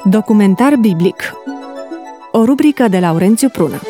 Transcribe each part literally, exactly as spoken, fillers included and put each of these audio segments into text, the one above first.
Documentar biblic. O rubrică de Laurențiu Prună.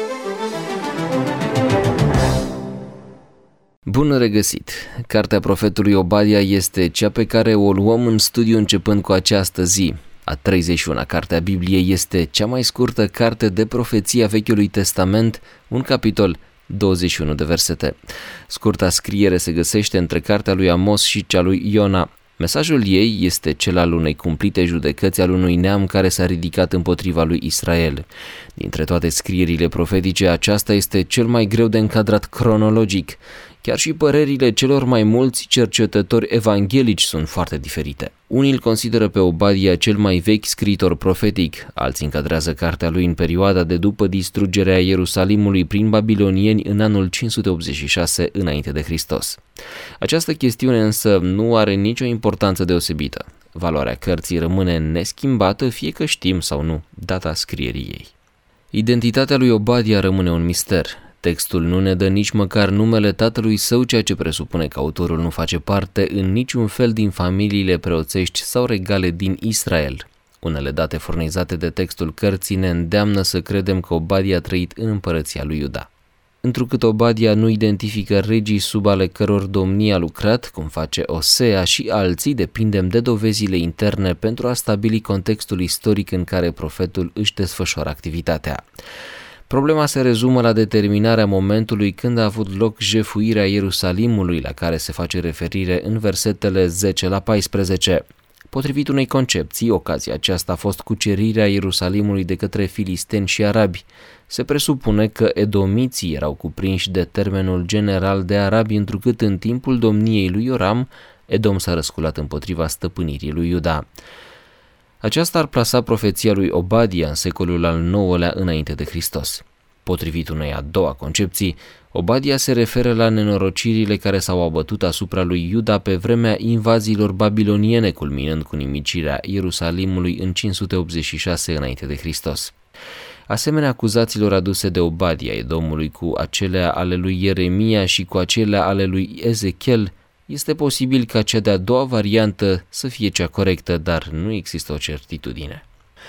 Bun regăsit! Cartea profetului Obadia este cea pe care o luăm în studiu începând cu această zi. A treizeci și una cartea Bibliei este cea mai scurtă carte de profeție a Vechiului Testament, un capitol, douăzeci și unu de versete. Scurta scriere se găsește între cartea lui Amos și cea lui Iona. Mesajul ei este cel al unei cumplite judecăți al unui neam care s-a ridicat împotriva lui Israel. Dintre toate scrierile profetice, aceasta este cel mai greu de încadrat cronologic. Chiar și părerile celor mai mulți cercetători evanghelici sunt foarte diferite. Unii îl consideră pe Obadia cel mai vechi scriitor profetic, alții încadrează cartea lui în perioada de după distrugerea Ierusalimului prin babilonieni în anul cinci sute optzeci și șase înainte de Hristos. Această chestiune însă nu are nicio importanță deosebită. Valoarea cărții rămâne neschimbată, fie că știm sau nu data scrierii ei. Identitatea lui Obadia rămâne un mister. Textul nu ne dă nici măcar numele tatălui său, ceea ce presupune că autorul nu face parte în niciun fel din familiile preoțești sau regale din Israel. Unele date furnizate de textul cărții ne îndeamnă să credem că Obadia a trăit în împărăția lui Iuda. Întrucât Obadia nu identifică regii sub ale căror domnie a lucrat, cum face Osea și alții, depindem de dovezile interne pentru a stabili contextul istoric în care profetul își desfășoară activitatea. Problema se rezumă la determinarea momentului când a avut loc jefuirea Ierusalimului, la care se face referire în versetele zece la paisprezece. Potrivit unei concepții, ocazia aceasta a fost cucerirea Ierusalimului de către filisteni și arabi. Se presupune că edomiții erau cuprinși de termenul general de arabi, întrucât în timpul domniei lui Ioram, Edom s-a răsculat împotriva stăpânirii lui Iuda. Aceasta ar plasa profeția lui Obadia în secolul al nouălea înainte de Hristos. Potrivit unei a doua concepții, Obadia se referă la nenorocirile care s-au abătut asupra lui Iuda pe vremea invaziilor babiloniene, culminând cu nimicirea Ierusalimului în cinci sute optzeci și șase înainte de Hristos. Asemenea acuzațiilor aduse de Obadia Edomului cu acelea ale lui Ieremia și cu acelea ale lui Ezechiel, este posibil ca cea de-a doua variantă să fie cea corectă, dar nu există o certitudine.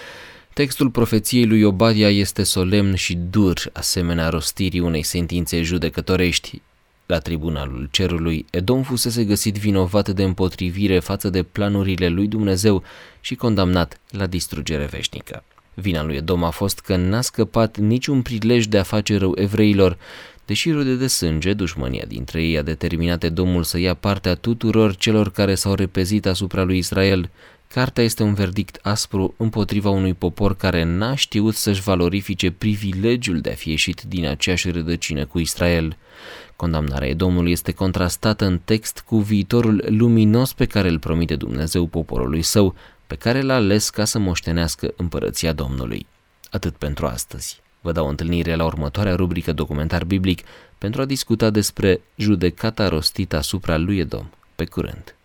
Textul profeției lui Obadia este solemn și dur, asemenea rostirii unei sentințe judecătorești. La tribunalul cerului, Edom fusese găsit vinovat de împotrivire față de planurile lui Dumnezeu și condamnat la distrugere veșnică. Vina lui Edom a fost că n-a scăpat niciun prilej de a face rău evreilor. Deși rude de sânge, dușmânia dintre ei a determinat Edomul să ia partea tuturor celor care s-au repezit asupra lui Israel. Cartea este un verdict aspru împotriva unui popor care n-a știut să-și valorifice privilegiul de a fi ieșit din aceeași rădăcină cu Israel. Condamnarea Edomului este contrastată în text cu viitorul luminos pe care îl promite Dumnezeu poporului său, pe care l-a ales ca să moștenească împărăția Domnului. Atât pentru astăzi. Vă dau întâlnire la următoarea rubrică Documentar biblic pentru a discuta despre judecata rostită asupra lui Edom. Pe curând!